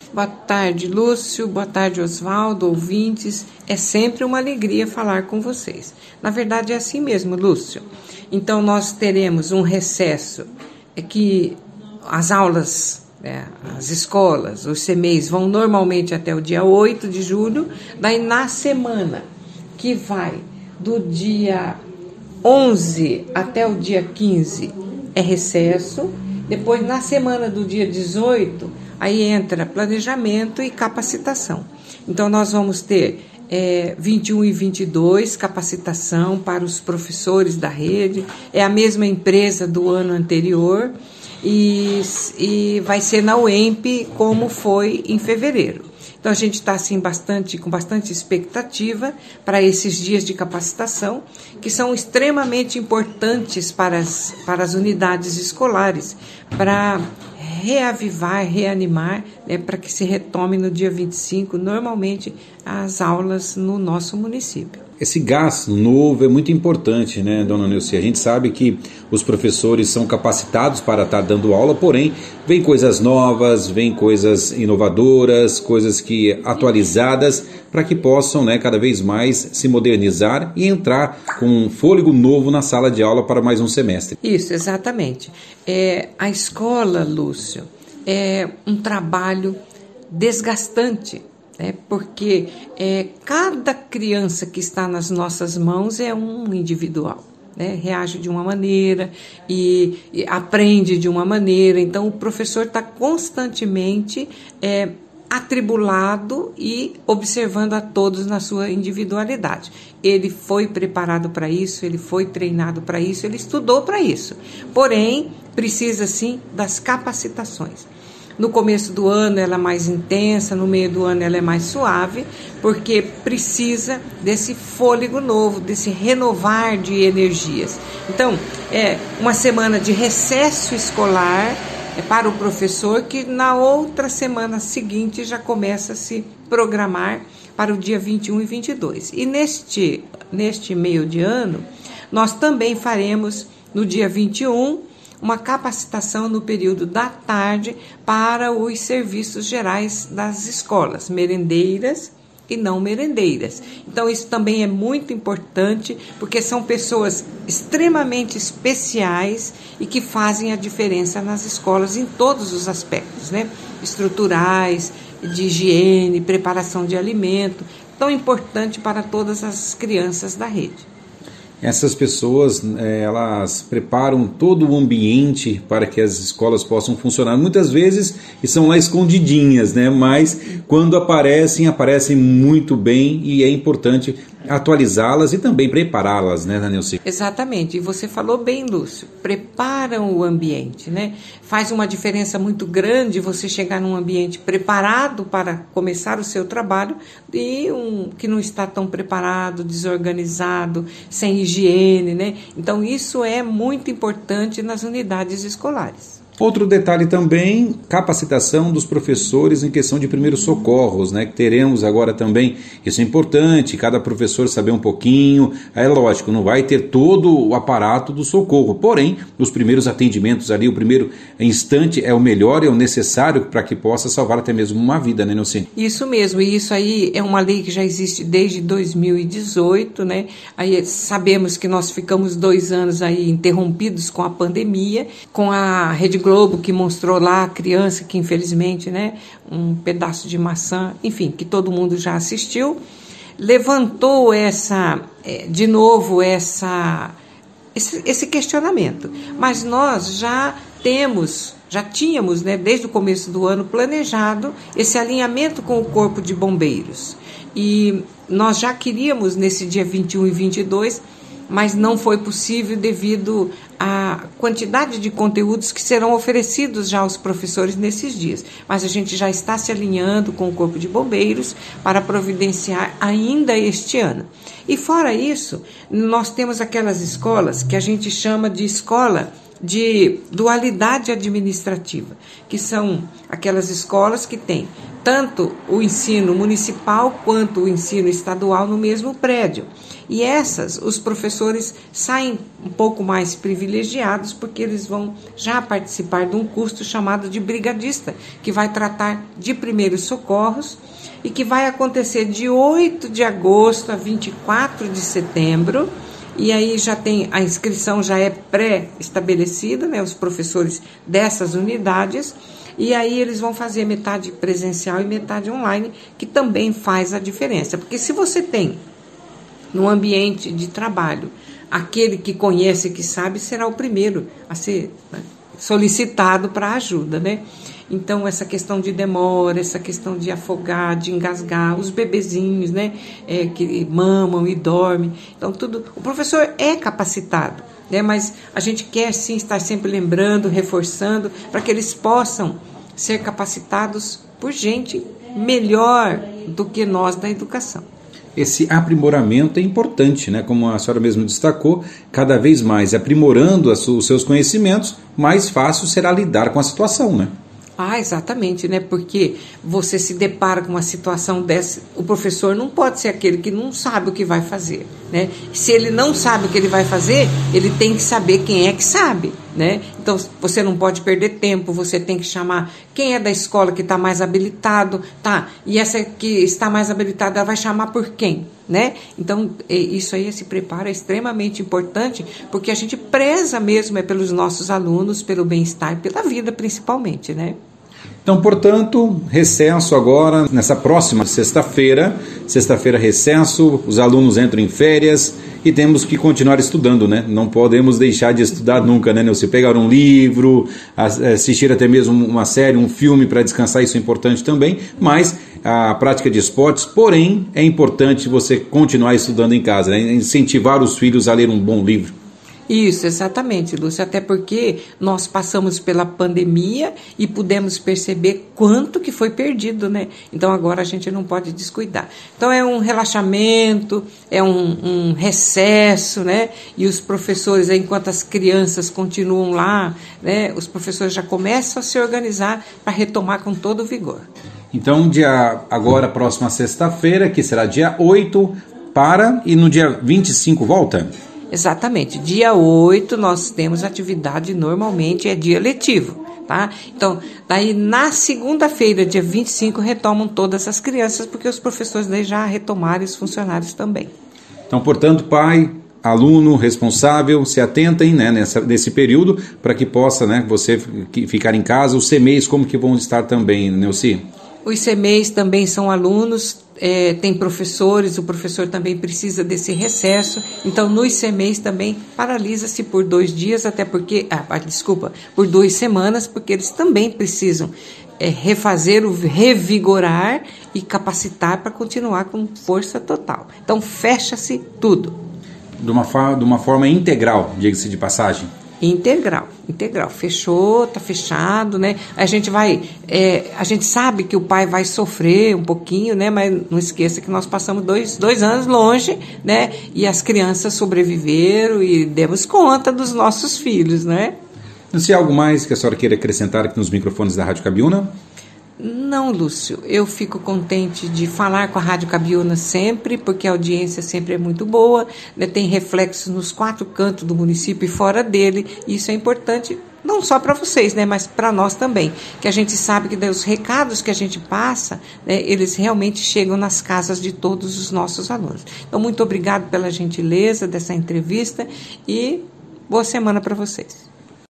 Boa tarde, Lúcio. Boa tarde, Oswaldo, ouvintes. É sempre uma alegria falar com vocês. Na verdade, é assim mesmo, Lúcio. Então, nós teremos um recesso que as aulas, as escolas, os CMEs vão normalmente até o dia 8 de julho. Daí, na semana que vai do dia 11 até o dia 15, é recesso. Depois, na semana do dia 18, aí entra planejamento e capacitação. Então, nós vamos ter 21 e 22, capacitação para os professores da rede. É a mesma empresa do ano anterior e vai ser na UEMP como foi em fevereiro. Então, a gente está assim, com bastante expectativa para esses dias de capacitação, que são extremamente importantes para as unidades escolares, para reavivar, reanimar, para que se retome no dia 25, normalmente, as aulas no nosso município. Esse gás novo é muito importante, né, dona Neuci? A gente sabe que os professores são capacitados para estar dando aula, porém, vem coisas novas, vem coisas inovadoras, coisas atualizadas, para que possam, cada vez mais se modernizar e entrar com um fôlego novo na sala de aula para mais um semestre. Isso, exatamente. A escola, Lúcio, é um trabalho desgastante, porque cada criança que está nas nossas mãos é um individual, reage de uma maneira e aprende de uma maneira. Então, o professor está constantemente atribulado e observando a todos na sua individualidade. Ele foi preparado para isso, ele foi treinado para isso, ele estudou para isso. Porém, precisa, sim, das capacitações. No começo do ano ela é mais intensa, no meio do ano ela é mais suave, porque precisa desse fôlego novo, desse renovar de energias. Então, uma semana de recesso escolar para o professor, que na outra semana seguinte já começa a se programar para o dia 21 e 22. E neste meio de ano, nós também faremos no dia 21 uma capacitação no período da tarde para os serviços gerais das escolas, merendeiras e não merendeiras. Então, isso também é muito importante, porque são pessoas extremamente especiais e que fazem a diferença nas escolas em todos os aspectos, estruturais, de higiene, preparação de alimento, tão importante para todas as crianças da rede. Essas pessoas, elas preparam todo o ambiente para que as escolas possam funcionar. Muitas vezes são lá escondidinhas, mas quando aparecem muito bem, e é importante atualizá-las e também prepará-las, Neuci? Exatamente, e você falou bem, Lúcio, preparam o ambiente, Faz uma diferença muito grande você chegar num ambiente preparado para começar o seu trabalho e um que não está tão preparado, desorganizado, sem higiene, Então, isso é muito importante nas unidades escolares. Outro detalhe também, capacitação dos professores em questão de primeiros socorros, que teremos agora também. Isso é importante, cada professor saber um pouquinho. É lógico, não vai ter todo o aparato do socorro, porém, os primeiros atendimentos ali, o primeiro instante é o melhor, é o necessário para que possa salvar até mesmo uma vida, Neuci? Isso mesmo, e isso aí é uma lei que já existe desde 2018, Aí sabemos que nós ficamos 2 anos aí interrompidos com a pandemia, com a Rede Globo, que mostrou lá a criança que infelizmente, um pedaço de maçã, enfim, que todo mundo já assistiu, levantou de novo esse questionamento. Mas nós já tínhamos, desde o começo do ano, planejado esse alinhamento com o Corpo de Bombeiros. E nós já queríamos nesse dia 21 e 22, mas não foi possível devido à quantidade de conteúdos que serão oferecidos já aos professores nesses dias. Mas a gente já está se alinhando com o Corpo de Bombeiros para providenciar ainda este ano. E fora isso, nós temos aquelas escolas que a gente chama de escola de dualidade administrativa, que são aquelas escolas que têm tanto o ensino municipal quanto o ensino estadual no mesmo prédio. E os professores saem um pouco mais privilegiados, porque eles vão já participar de um curso chamado de brigadista, que vai tratar de primeiros socorros e que vai acontecer de 8 de agosto a 24 de setembro. E aí a inscrição já é pré-estabelecida, né, os professores dessas unidades, e aí eles vão fazer metade presencial e metade online, que também faz a diferença. Porque se você tem no ambiente de trabalho aquele que conhece, que sabe, será o primeiro a ser solicitado para ajuda, né? Então, essa questão de demora, essa questão de afogar, de engasgar, os bebezinhos, né, que mamam e dormem. Então, tudo. O professor é capacitado, né, mas a gente quer sim estar sempre lembrando, reforçando, para que eles possam ser capacitados por gente melhor do que nós da educação. Esse aprimoramento é importante, né? Como a senhora mesmo destacou, cada vez mais aprimorando os seus conhecimentos, mais fácil será lidar com a situação, né? Exatamente, né? Porque você se depara com uma situação dessa, o professor não pode ser aquele que não sabe o que vai fazer, né? Se ele não sabe o que ele vai fazer, ele tem que saber quem é que sabe, né? Então, você não pode perder tempo, você tem que chamar quem é da escola que está mais habilitado, tá? E essa que está mais habilitada, ela vai chamar por quem, né? Então, isso aí, esse preparo é extremamente importante, porque a gente preza mesmo pelos nossos alunos, pelo bem-estar, pela vida principalmente, né? Então, portanto, recesso agora, nessa próxima sexta-feira, recesso, os alunos entram em férias e temos que continuar estudando, né? Não podemos deixar de estudar nunca, né? Se pegar um livro, assistir até mesmo uma série, um filme para descansar, isso é importante também, mas a prática de esportes, porém, é importante você continuar estudando em casa, né? Incentivar os filhos a ler um bom livro. Isso, exatamente, Lúcia, até porque nós passamos pela pandemia e pudemos perceber quanto que foi perdido, né? Então agora a gente não pode descuidar. Então é um relaxamento, é um recesso, né? E os professores, enquanto as crianças continuam lá, né? Os professores já começam a se organizar para retomar com todo o vigor. Então, agora, próxima sexta-feira, que será dia 8, e no dia 25 volta? Exatamente. Dia 8 nós temos atividade, normalmente é dia letivo, tá? Então, daí na segunda-feira, dia 25, retomam todas as crianças, porque os professores daí já retomaram, os funcionários também. Então, portanto, pai, aluno, responsável, se atentem, né, nesse período, para que possa, né, você ficar em casa. Os CMEs, como que vão estar também, Neuci? Os CMEs também são alunos, tem professores, o professor também precisa desse recesso, então nos CMEs também paralisa-se por 2 dias, até porque, por 2 semanas, porque eles também precisam refazer, revigorar e capacitar para continuar com força total. Então fecha-se tudo. De uma forma integral, diga-se de passagem. Integral, fechou, tá fechado, né? A gente sabe que o pai vai sofrer um pouquinho, né? Mas não esqueça que nós passamos 2 anos longe, né? E as crianças sobreviveram e demos conta dos nossos filhos, né? Não sei algo mais que a senhora queira acrescentar aqui nos microfones da Rádio Cabiúna? Não, Lúcio, eu fico contente de falar com a Rádio Cabiúna sempre, porque a audiência sempre é muito boa, né? Tem reflexos nos 4 cantos do município e fora dele, e isso é importante não só para vocês, né, mas para nós também, que a gente sabe que os recados que a gente passa, né, eles realmente chegam nas casas de todos os nossos alunos. Então, muito obrigado pela gentileza dessa entrevista e boa semana para vocês.